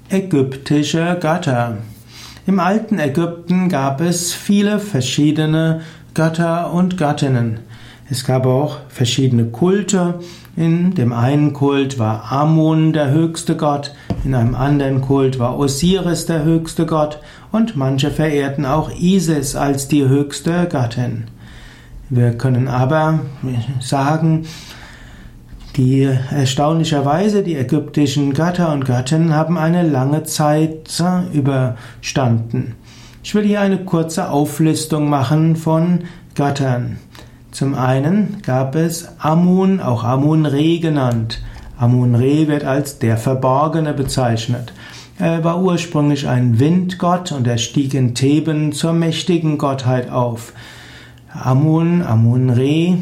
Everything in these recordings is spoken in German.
Ägyptische Götter. Im alten Ägypten gab es viele verschiedene Götter und Göttinnen. Es gab auch verschiedene Kulte. In dem einen Kult war Amun der höchste Gott, in einem anderen Kult war Osiris der höchste Gott und manche verehrten auch Isis als die höchste Göttin. Wir können aber sagen, erstaunlicherweise, die ägyptischen Götter und Göttinnen haben eine lange Zeit überstanden. Ich will hier eine kurze Auflistung machen von Göttern. Zum einen gab es Amun, auch Amun-Re genannt. Amun-Re wird als der Verborgene bezeichnet. Er war ursprünglich ein Windgott und er stieg in Theben zur mächtigen Gottheit auf. Amun-Re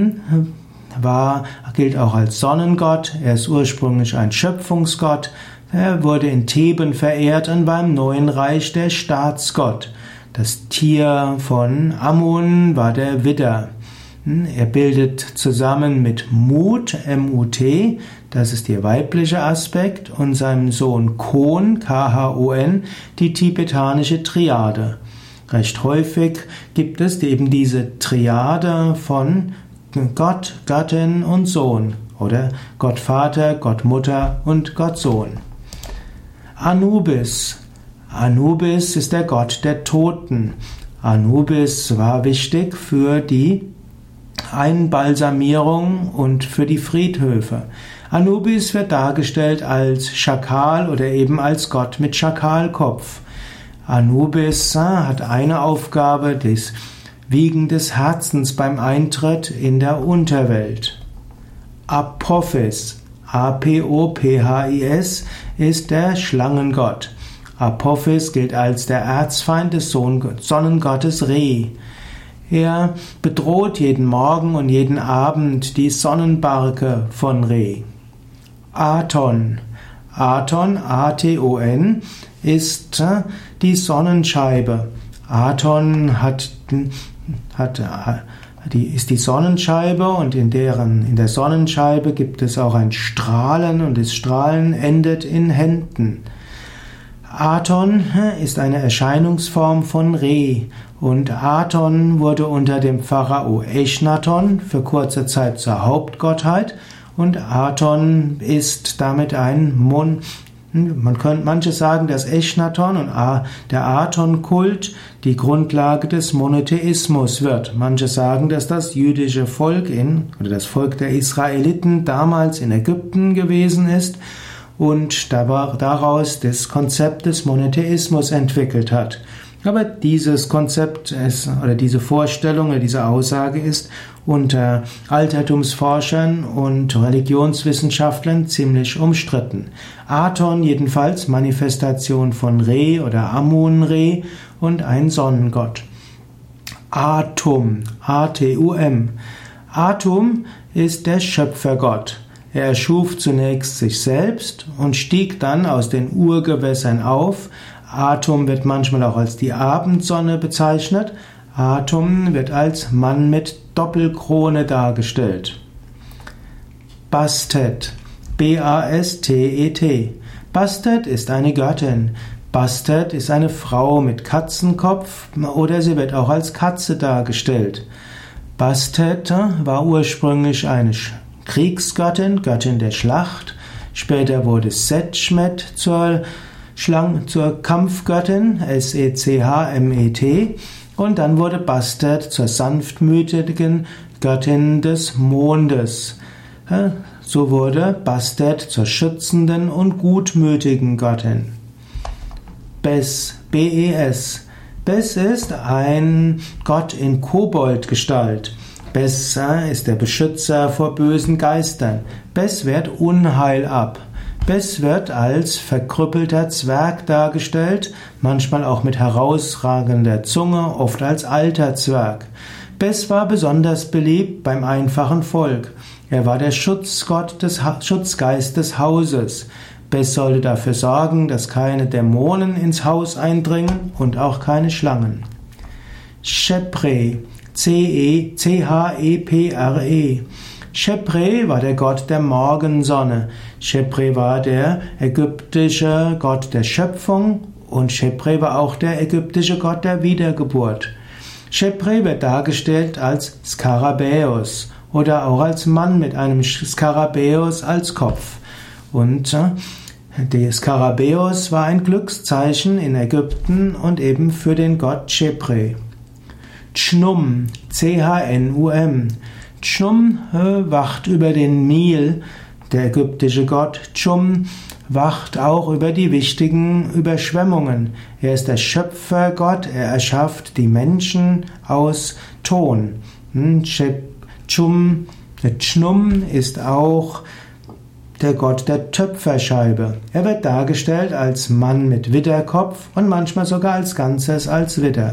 gilt auch als Sonnengott. Er ist ursprünglich ein Schöpfungsgott. Er wurde in Theben verehrt und war im Neuen Reich der Staatsgott. Das Tier von Amun war der Widder. Er bildet zusammen mit Mut, M-U-T, das ist der weibliche Aspekt, und seinem Sohn Khon, K-H-O-N, die tibetanische Triade. Recht häufig gibt es eben diese Triade von Gott, Göttin und Sohn oder Gott Vater, Gott Mutter und Gott Sohn. Anubis. Anubis ist der Gott der Toten. Anubis war wichtig für die Einbalsamierung und für die Friedhöfe. Anubis wird dargestellt als Schakal oder eben als Gott mit Schakalkopf. Anubis hat eine Aufgabe, das Wiegen des Herzens beim Eintritt in der Unterwelt. Apophis, A-P-O-P-H-I-S, ist der Schlangengott. Apophis gilt als der Erzfeind des Sonnengottes Re. Er bedroht jeden Morgen und jeden Abend die Sonnenbarke von Re. Aton. Aton, A-T-O-N, ist die Sonnenscheibe. Aton ist die Sonnenscheibe und in der Sonnenscheibe gibt es auch ein Strahlen und das Strahlen endet in Händen. Aton ist eine Erscheinungsform von Re und Aton wurde unter dem Pharao Echnaton für kurze Zeit zur Hauptgottheit und Aton ist damit manche sagen, dass Echnaton und der Aton-Kult die Grundlage des Monotheismus wird. Manche sagen, dass das jüdische Volk oder das Volk der Israeliten damals in Ägypten gewesen ist und daraus das Konzept des Monotheismus entwickelt hat. Aber dieses Konzept oder diese Vorstellung oder diese Aussage ist unter Altertumsforschern und Religionswissenschaftlern ziemlich umstritten. Aton jedenfalls Manifestation von Re oder Amun-Re und ein Sonnengott. Atum, A-T-U-M. Atum ist der Schöpfergott. Er erschuf zunächst sich selbst und stieg dann aus den Urgewässern auf. Atum wird manchmal auch als die Abendsonne bezeichnet. Atum wird als Mann mit Doppelkrone dargestellt. Bastet, B-A-S-T-E-T. Bastet ist eine Göttin. Bastet ist eine Frau mit Katzenkopf oder sie wird auch als Katze dargestellt. Bastet war ursprünglich eine Kriegsgöttin, Göttin der Schlacht. Später wurde Sekhmet zur Kampfgöttin, S-E-C-H-M-E-T, und dann wurde Bastet zur sanftmütigen Göttin des Mondes. So wurde Bastet zur schützenden und gutmütigen Göttin. Bes, B-E-S. Bes ist ein Gott in Koboldgestalt. Bes ist der Beschützer vor bösen Geistern. Bes wehrt Unheil ab. Bes wird als verkrüppelter Zwerg dargestellt, manchmal auch mit herausragender Zunge, oft als alter Zwerg. Bes war besonders beliebt beim einfachen Volk. Er war der Schutzgeist des Hauses. Bes sollte dafür sorgen, dass keine Dämonen ins Haus eindringen und auch keine Schlangen. Chepre, C-H-E-P-R-E. Chepre war der Gott der Morgensonne. Chepre war der ägyptische Gott der Schöpfung und Chepre war auch der ägyptische Gott der Wiedergeburt. Chepre wird dargestellt als Skarabäus oder auch als Mann mit einem Skarabäus als Kopf. Und der Skarabäus war ein Glückszeichen in Ägypten und eben für den Gott Chepre. Chnum, C-H-N-U-M. Chnum wacht über den Nil, der ägyptische Gott. Chum wacht auch über die wichtigen Überschwemmungen. Er ist der Schöpfergott, er erschafft die Menschen aus Ton. Chnum ist auch der Gott der Töpferscheibe. Er wird dargestellt als Mann mit Widderkopf und manchmal sogar als Ganzes als Widder.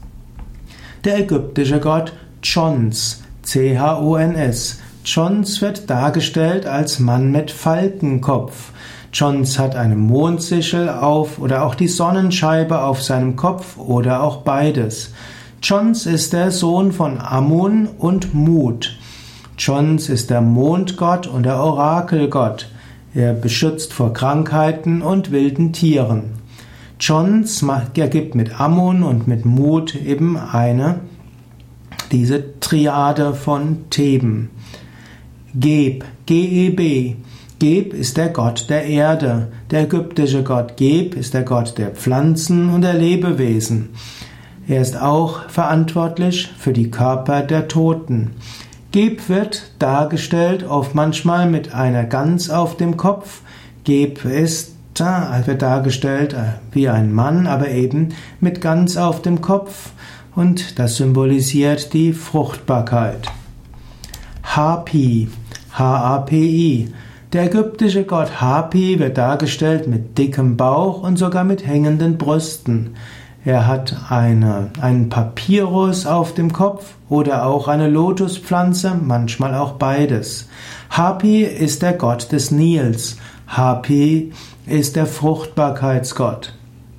Der ägyptische Gott Chons, C-H-O-N-S. Chons wird dargestellt als Mann mit Falkenkopf. Chons hat eine Mondsichel auf oder auch die Sonnenscheibe auf seinem Kopf oder auch beides. Chons ist der Sohn von Amun und Mut. Chons ist der Mondgott und der Orakelgott. Er beschützt vor Krankheiten und wilden Tieren. Chons ergibt mit Amun und mit Mut eben diese Triade von Theben. Geb, G-E-B. Geb ist der Gott der Erde. Der ägyptische Gott Geb ist der Gott der Pflanzen und der Lebewesen. Er ist auch verantwortlich für die Körper der Toten. Geb wird dargestellt oft manchmal mit einer Gans auf dem Kopf. Geb wird dargestellt wie ein Mann, aber eben mit Gans auf dem Kopf. Und das symbolisiert die Fruchtbarkeit. Hapi, H-A-P-I. Der ägyptische Gott Hapi wird dargestellt mit dickem Bauch und sogar mit hängenden Brüsten. Er hat einen Papyrus auf dem Kopf oder auch eine Lotuspflanze, manchmal auch beides. Hapi ist der Gott des Nils. Hapi ist der Fruchtbarkeitsgott.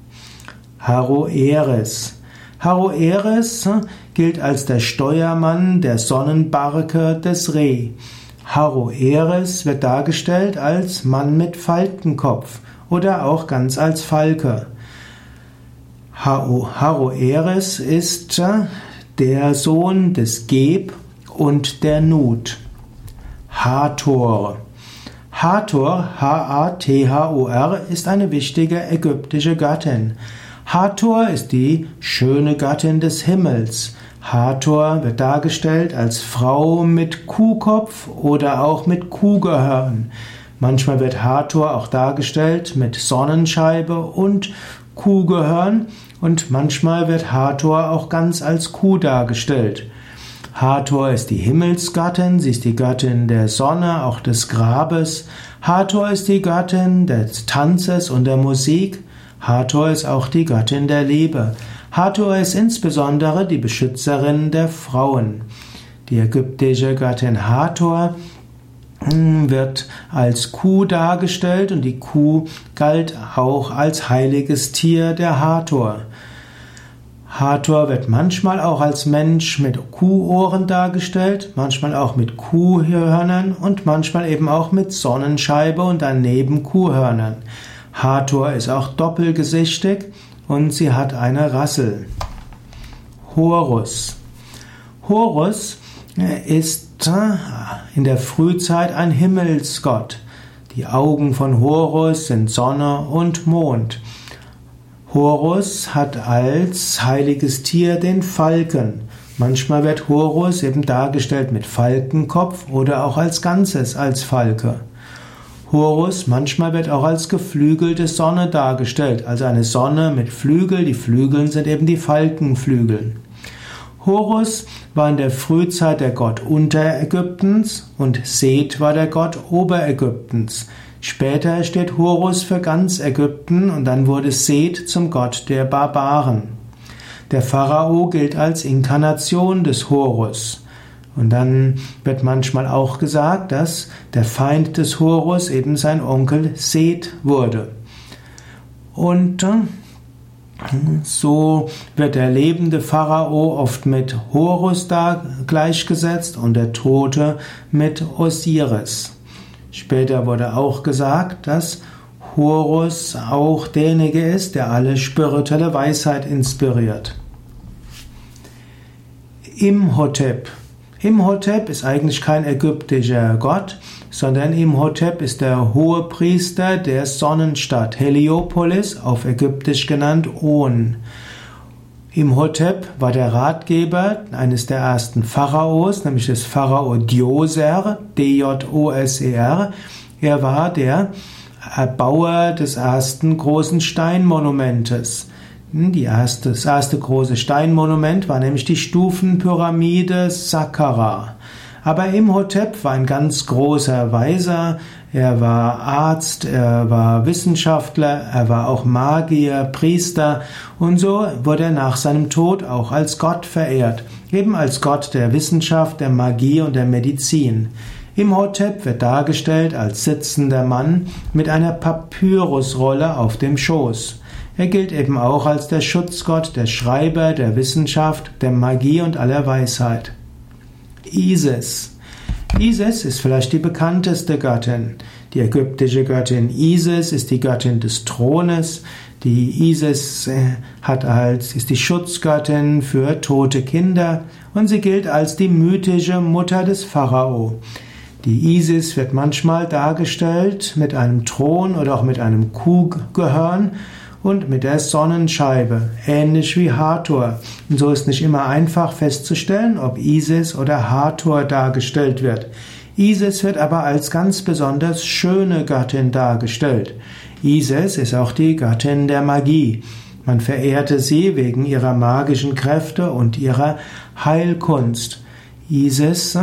Haroeris. Haroeris gilt als der Steuermann der Sonnenbarke des Re. Haroeris wird dargestellt als Mann mit Falkenkopf oder auch ganz als Falke. Haroeris ist der Sohn des Geb und der Nut. Hathor. Hathor, H-A-T-H-O-R, ist eine wichtige ägyptische Göttin. Hathor ist die schöne Göttin des Himmels. Hathor wird dargestellt als Frau mit Kuhkopf oder auch mit Kuhgehörn. Manchmal wird Hathor auch dargestellt mit Sonnenscheibe und Kuhgehörn und manchmal wird Hathor auch ganz als Kuh dargestellt. Hathor ist die Himmelsgöttin, sie ist die Göttin der Sonne, auch des Grabes. Hathor ist die Göttin des Tanzes und der Musik. Hathor ist auch die Göttin der Liebe. Hathor ist insbesondere die Beschützerin der Frauen. Die ägyptische Göttin Hathor wird als Kuh dargestellt und die Kuh galt auch als heiliges Tier der Hathor. Hathor wird manchmal auch als Mensch mit Kuhohren dargestellt, manchmal auch mit Kuhhörnern und manchmal eben auch mit Sonnenscheibe und daneben Kuhhörnern. Hathor ist auch doppelgesichtig und sie hat eine Rassel. Horus. Horus ist in der Frühzeit ein Himmelsgott. Die Augen von Horus sind Sonne und Mond. Horus hat als heiliges Tier den Falken. Manchmal wird Horus eben dargestellt mit Falkenkopf oder auch als Ganzes als Falke. Horus manchmal wird auch als geflügelte Sonne dargestellt, also eine Sonne mit Flügel. Die Flügel sind eben die Falkenflügel. Horus war in der Frühzeit der Gott Unterägyptens und Seth war der Gott Oberägyptens. Später steht Horus für ganz Ägypten und dann wurde Seth zum Gott der Barbaren. Der Pharao gilt als Inkarnation des Horus. Und dann wird manchmal auch gesagt, dass der Feind des Horus eben sein Onkel Seth wurde. Und so wird der lebende Pharao oft mit Horus gleichgesetzt und der Tote mit Osiris. Später wurde auch gesagt, dass Horus auch derjenige ist, der alle spirituelle Weisheit inspiriert. Imhotep. Imhotep ist eigentlich kein ägyptischer Gott, sondern Imhotep ist der Hohepriester der Sonnenstadt Heliopolis, auf Ägyptisch genannt On. Imhotep war der Ratgeber eines der ersten Pharaos, nämlich des Pharao Djoser, D-J-O-S-E-R. Er war der Erbauer des ersten großen Steinmonumentes. Das erste große Steinmonument war nämlich die Stufenpyramide Saqqara. Aber Imhotep war ein ganz großer Weiser, er war Arzt, er war Wissenschaftler, er war auch Magier, Priester und so wurde er nach seinem Tod auch als Gott verehrt, eben als Gott der Wissenschaft, der Magie und der Medizin. Imhotep wird dargestellt als sitzender Mann mit einer Papyrusrolle auf dem Schoß. Er gilt eben auch als der Schutzgott, der Schreiber, der Wissenschaft, der Magie und aller Weisheit. Isis. Isis ist vielleicht die bekannteste Göttin. Die ägyptische Göttin Isis ist die Göttin des Thrones. Die Isis ist die Schutzgöttin für tote Kinder und sie gilt als die mythische Mutter des Pharao. Die Isis wird manchmal dargestellt mit einem Thron oder auch mit einem Kuhgehörn und mit der Sonnenscheibe, ähnlich wie Hathor. Und so ist nicht immer einfach festzustellen, ob Isis oder Hathor dargestellt wird. Isis wird aber als ganz besonders schöne Göttin dargestellt. Isis ist auch die Göttin der Magie. Man verehrte sie wegen ihrer magischen Kräfte und ihrer Heilkunst. Isis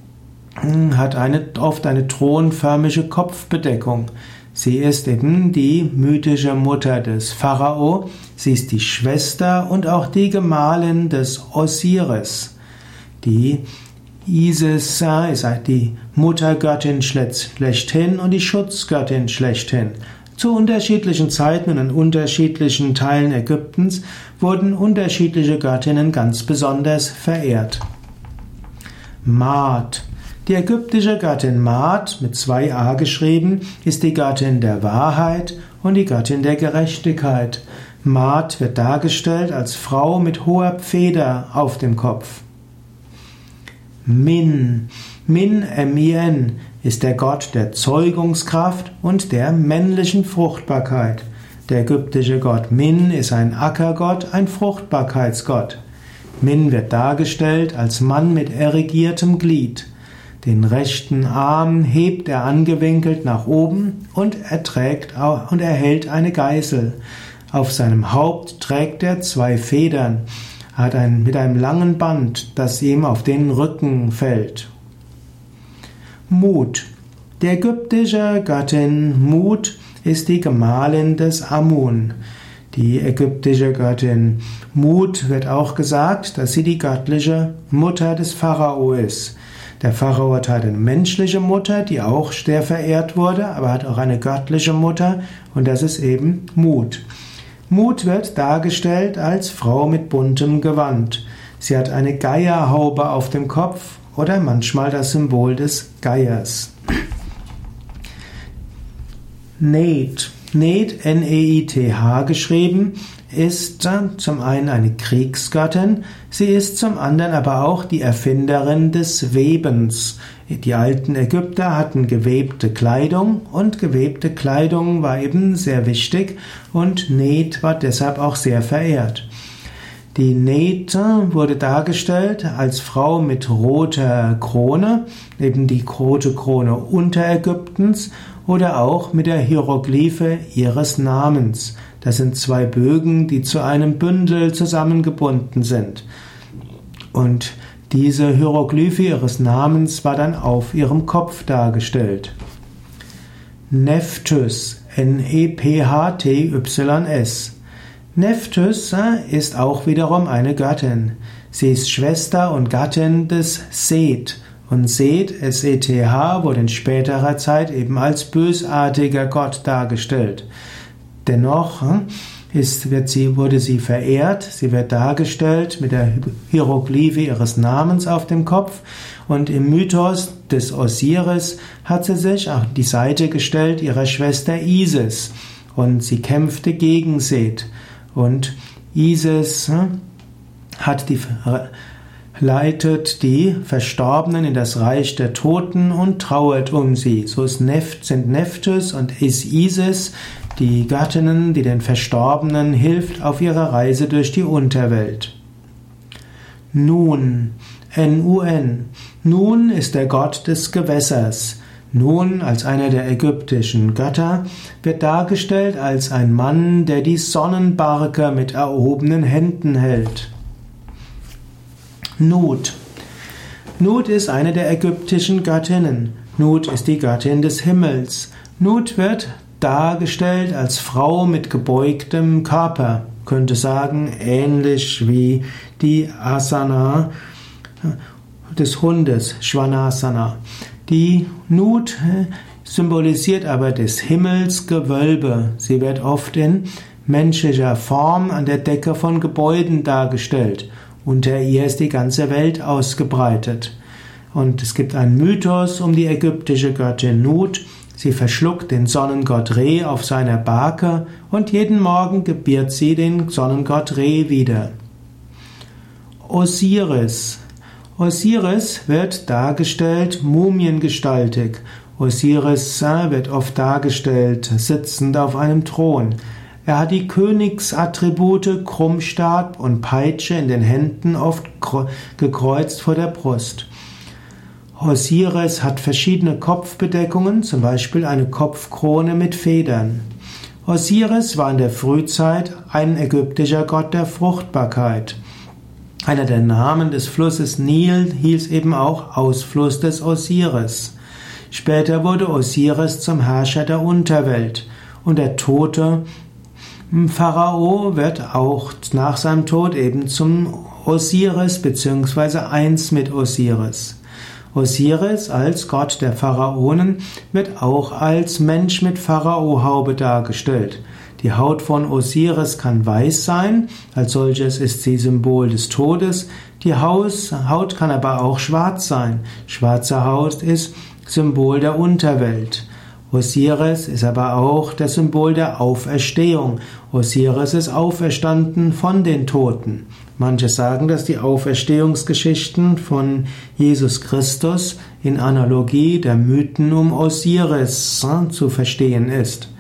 hat oft eine thronförmige Kopfbedeckung. Sie ist eben die mythische Mutter des Pharao, sie ist die Schwester und auch die Gemahlin des Osiris. Die Isis ist die Muttergöttin schlechthin und die Schutzgöttin schlechthin. Zu unterschiedlichen Zeiten und in unterschiedlichen Teilen Ägyptens wurden unterschiedliche Göttinnen ganz besonders verehrt. Maat. Die ägyptische Göttin Maat, mit 2 A geschrieben, ist die Göttin der Wahrheit und die Göttin der Gerechtigkeit. Maat wird dargestellt als Frau mit hoher Pfeder auf dem Kopf. Min. Min, M-I-N, ist der Gott der Zeugungskraft und der männlichen Fruchtbarkeit. Der ägyptische Gott Min ist ein Ackergott, ein Fruchtbarkeitsgott. Min wird dargestellt als Mann mit erigiertem Glied. Den rechten Arm hebt er angewinkelt nach oben und er hält eine Geißel. Auf seinem Haupt trägt er 2 Federn, mit einem langen Band, das ihm auf den Rücken fällt. Mut. Die ägyptische Göttin Mut ist die Gemahlin des Amun. Die ägyptische Göttin Mut wird auch gesagt, dass sie die göttliche Mutter des Pharao ist. Der Pharao hat eine menschliche Mutter, die auch sehr verehrt wurde, aber hat auch eine göttliche Mutter und das ist eben Mut. Mut wird dargestellt als Frau mit buntem Gewand. Sie hat eine Geierhaube auf dem Kopf oder manchmal das Symbol des Geiers. Neit. Neit, N-E-I-T-H geschrieben, ist zum einen eine Kriegsgöttin, sie ist zum anderen aber auch die Erfinderin des Webens. Die alten Ägypter hatten gewebte Kleidung und gewebte Kleidung war eben sehr wichtig und Neit war deshalb auch sehr verehrt. Die Neit wurde dargestellt als Frau mit roter Krone, eben die rote Krone Unterägyptens oder auch mit der Hieroglyphe ihres Namens. Das sind 2 Bögen, die zu einem Bündel zusammengebunden sind. Und diese Hieroglyphe ihres Namens war dann auf ihrem Kopf dargestellt. Nephthys, N-E-P-H-T-Y-S. Nephthys ist auch wiederum eine Göttin. Sie ist Schwester und Gattin des Seth. Und Seth, S-E-T-H, wurde in späterer Zeit eben als bösartiger Gott dargestellt. Dennoch wurde sie verehrt, sie wird dargestellt mit der Hieroglyphe ihres Namens auf dem Kopf und im Mythos des Osiris hat sie sich auf die Seite gestellt ihrer Schwester Isis und sie kämpfte gegen Seth. Und Isis leitet die Verstorbenen in das Reich der Toten und trauert um sie. So sind Nephthys und Isis die Gattinnen, die den Verstorbenen hilft auf ihrer Reise durch die Unterwelt. Nun, Nun. Nun ist der Gott des Gewässers. Nun, als einer der ägyptischen Götter, wird dargestellt als ein Mann, der die Sonnenbarke mit erhobenen Händen hält. Nut. Nut ist eine der ägyptischen Göttinnen. Nut ist die Göttin des Himmels. Nut wird dargestellt als Frau mit gebeugtem Körper. Könnte sagen, ähnlich wie die Asana des Hundes, Svanasana. Die Nut symbolisiert aber des Himmels Gewölbe. Sie wird oft in menschlicher Form an der Decke von Gebäuden dargestellt. Unter ihr ist die ganze Welt ausgebreitet. Und es gibt einen Mythos um die ägyptische Göttin Nut. Sie verschluckt den Sonnengott Re auf seiner Barke und jeden Morgen gebiert sie den Sonnengott Re wieder. Osiris. Osiris wird dargestellt mumiengestaltig. Osiris wird oft dargestellt sitzend auf einem Thron. Er hat die Königsattribute Krummstab und Peitsche in den Händen, oft gekreuzt vor der Brust. Osiris hat verschiedene Kopfbedeckungen, zum Beispiel eine Kopfkrone mit Federn. Osiris war in der Frühzeit ein ägyptischer Gott der Fruchtbarkeit. Einer der Namen des Flusses Nil hieß eben auch Ausfluss des Osiris. Später wurde Osiris zum Herrscher der Unterwelt und der tote Pharao wird auch nach seinem Tod eben zum Osiris bzw. eins mit Osiris. Osiris als Gott der Pharaonen wird auch als Mensch mit Pharaohaube dargestellt. Die Haut von Osiris kann weiß sein, als solches ist sie Symbol des Todes. Die Haut kann aber auch schwarz sein. Schwarze Haut ist Symbol der Unterwelt. Osiris ist aber auch das Symbol der Auferstehung. Osiris ist auferstanden von den Toten. Manche sagen, dass die Auferstehungsgeschichten von Jesus Christus in Analogie der Mythen um Osiris zu verstehen ist.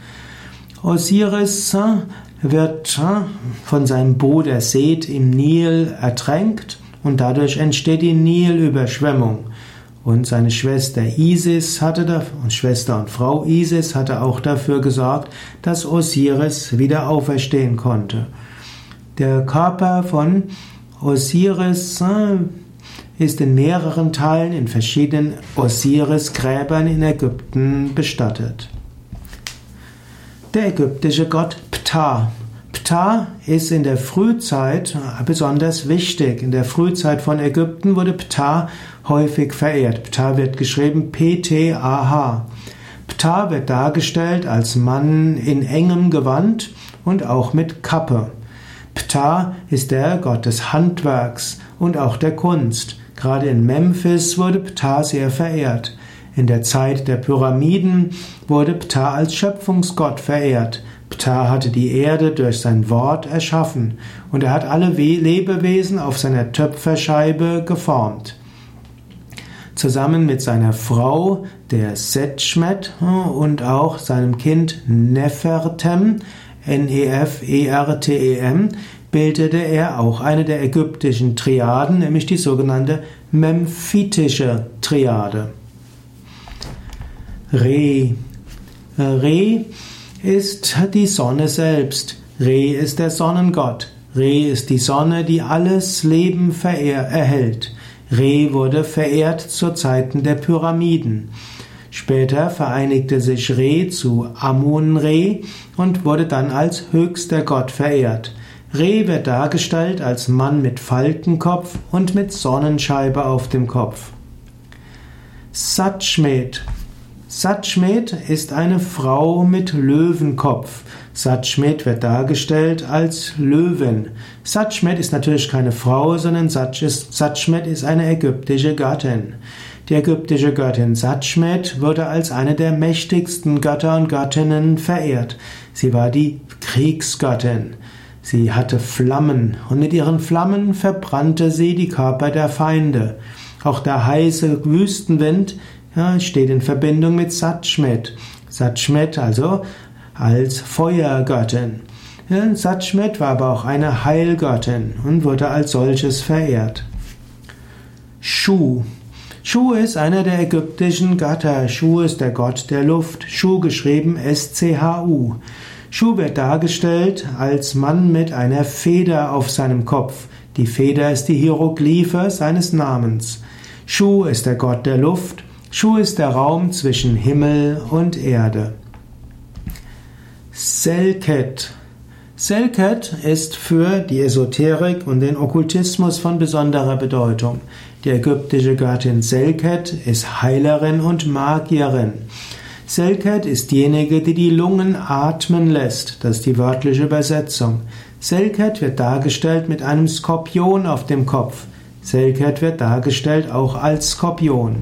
Osiris wird von seinem Bruder Seth im Nil ertränkt und dadurch entsteht die Nilüberschwemmung. Und seine Schwester Isis Schwester und Frau Isis hatte auch dafür gesorgt, dass Osiris wieder auferstehen konnte. Der Körper von Osiris ist in mehreren Teilen in verschiedenen Osiris-Gräbern in Ägypten bestattet. Der ägyptische Gott Ptah. Ptah ist in der Frühzeit besonders wichtig. In der Frühzeit von Ägypten wurde Ptah häufig verehrt. Ptah wird geschrieben P-T-A-H. Ptah wird dargestellt als Mann in engem Gewand und auch mit Kappe. Ptah ist der Gott des Handwerks und auch der Kunst. Gerade in Memphis wurde Ptah sehr verehrt. In der Zeit der Pyramiden wurde Ptah als Schöpfungsgott verehrt. Ptah hatte die Erde durch sein Wort erschaffen und er hat alle Lebewesen auf seiner Töpferscheibe geformt. Zusammen mit seiner Frau, der Setchmet, und auch seinem Kind Nefertem, Nefertem, bildete er auch eine der ägyptischen Triaden, nämlich die sogenannte Memphitische Triade. Re. Re ist die Sonne selbst. Re ist der Sonnengott. Re ist die Sonne, die alles Leben erhält. Re wurde verehrt zu Zeiten der Pyramiden. Später vereinigte sich Re zu Amun-Re und wurde dann als höchster Gott verehrt. Re wird dargestellt als Mann mit Faltenkopf und mit Sonnenscheibe auf dem Kopf. Satchmet. Satchmet ist eine Frau mit Löwenkopf. Satchmet wird dargestellt als Löwin. Satchmet ist natürlich keine Frau, sondern Satchmet ist eine ägyptische Gattin. Die ägyptische Göttin Satschmet wurde als eine der mächtigsten Götter und Göttinnen verehrt. Sie war die Kriegsgöttin. Sie hatte Flammen und mit ihren Flammen verbrannte sie die Körper der Feinde. Auch der heiße Wüstenwind steht in Verbindung mit Satschmet. Satschmet also als Feuergöttin. Satschmet war aber auch eine Heilgöttin und wurde als solches verehrt. Shu. Shu ist einer der ägyptischen Götter. Shu ist der Gott der Luft. Shu geschrieben S-C-H-U. Shu wird dargestellt als Mann mit einer Feder auf seinem Kopf. Die Feder ist die Hieroglyphe seines Namens. Shu ist der Gott der Luft. Shu ist der Raum zwischen Himmel und Erde. Selket. Selket ist für die Esoterik und den Okkultismus von besonderer Bedeutung. Die ägyptische Göttin Selket ist Heilerin und Magierin. Selket ist diejenige, die die Lungen atmen lässt. Das ist die wörtliche Übersetzung. Selket wird dargestellt mit einem Skorpion auf dem Kopf. Selket wird dargestellt auch als Skorpion.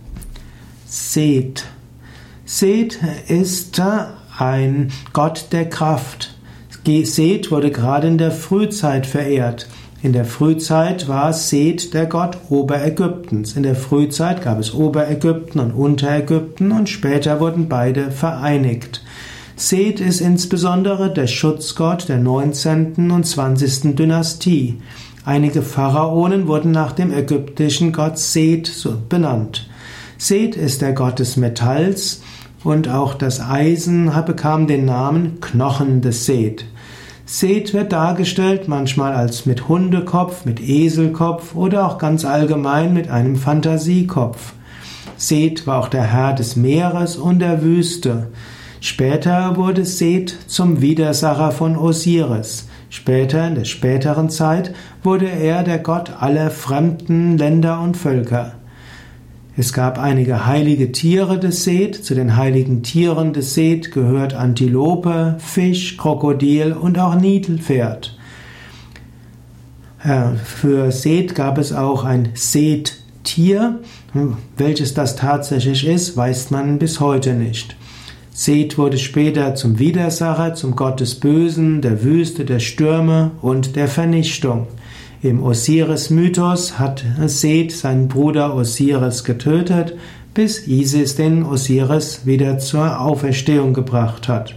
Seth. Seth ist ein Gott der Kraft. Seth wurde gerade in der Frühzeit verehrt. In der Frühzeit war Seth der Gott Oberägyptens. In der Frühzeit gab es Oberägypten und Unterägypten und später wurden beide vereinigt. Seth ist insbesondere der Schutzgott der 19. und 20. Dynastie. Einige Pharaonen wurden nach dem ägyptischen Gott Seth benannt. Seth ist der Gott des Metalls und auch das Eisen bekam den Namen Knochen des Seth. Seth wird dargestellt manchmal als mit Hundekopf, mit Eselkopf oder auch ganz allgemein mit einem Fantasiekopf. Seth war auch der Herr des Meeres und der Wüste. Später wurde Seth zum Widersacher von Osiris. Später, in der späteren Zeit, wurde er der Gott aller fremden Länder und Völker. Es gab einige heilige Tiere des Seth. Zu den heiligen Tieren des Seth gehört Antilope, Fisch, Krokodil und auch Nilpferd. Für Seth gab es auch ein Seth-Tier. Welches das tatsächlich ist, weiß man bis heute nicht. Seth wurde später zum Widersacher, zum Gott des Bösen, der Wüste, der Stürme und der Vernichtung. Im Osiris-Mythos hat Seth seinen Bruder Osiris getötet, bis Isis den Osiris wieder zur Auferstehung gebracht hat.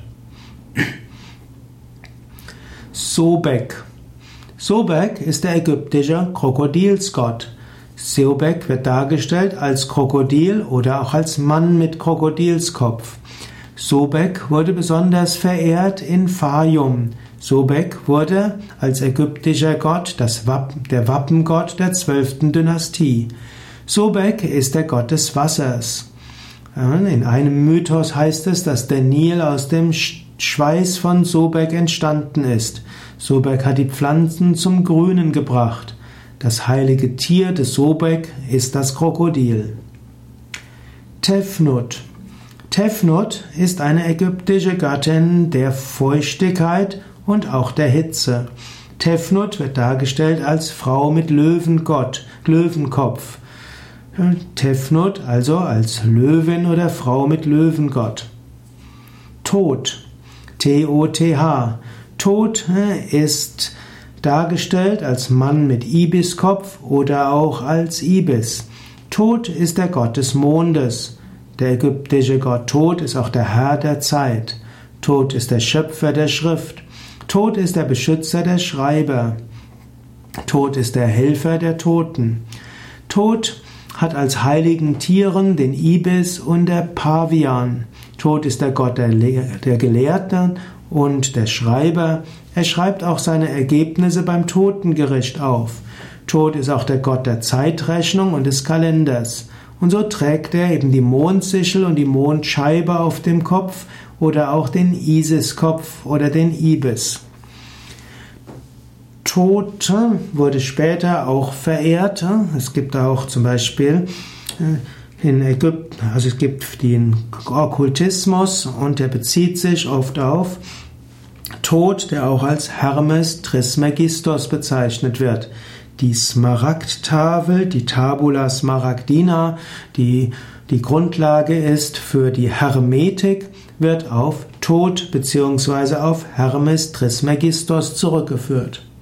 Sobek. Sobek ist der ägyptische Krokodilsgott. Sobek wird dargestellt als Krokodil oder auch als Mann mit Krokodilskopf. Sobek wurde besonders verehrt in Fayum. Sobek wurde als ägyptischer Gott der Wappengott der 12. Dynastie. Sobek ist der Gott des Wassers. In einem Mythos heißt es, dass der Nil aus dem Schweiß von Sobek entstanden ist. Sobek hat die Pflanzen zum Grünen gebracht. Das heilige Tier des Sobek ist das Krokodil. Tefnut. Tefnut ist eine ägyptische Göttin der Feuchtigkeit und auch der Hitze. Tefnut wird dargestellt als Frau mit Löwenkopf. Tefnut also als Löwin oder Frau mit Löwengott. Tod. T-O-T-H. Tod ist dargestellt als Mann mit Ibiskopf oder auch als Ibis. Tod ist der Gott des Mondes. Der ägyptische Gott Tod ist auch der Herr der Zeit. Tod ist der Schöpfer der Schrift. Tod ist der Beschützer der Schreiber. Tod ist der Helfer der Toten. Tod hat als heiligen Tieren den Ibis und der Pavian. Tod ist der Gott der Gelehrten und der Schreiber. Er schreibt auch seine Ergebnisse beim Totengericht auf. Tod ist auch der Gott der Zeitrechnung und des Kalenders. Und so trägt er eben die Mondsichel und die Mondscheibe auf dem Kopf oder auch den Isiskopf oder den Ibis. Tod wurde später auch verehrt. Es gibt auch zum Beispiel in Ägypten, also es gibt den Okkultismus und der bezieht sich oft auf Tod, der auch als Hermes Trismegistos bezeichnet wird. Die Smaragdtafel, die Tabula Smaragdina, die die Grundlage ist für die Hermetik, wird auf Tod bzw. auf Hermes Trismegistos zurückgeführt.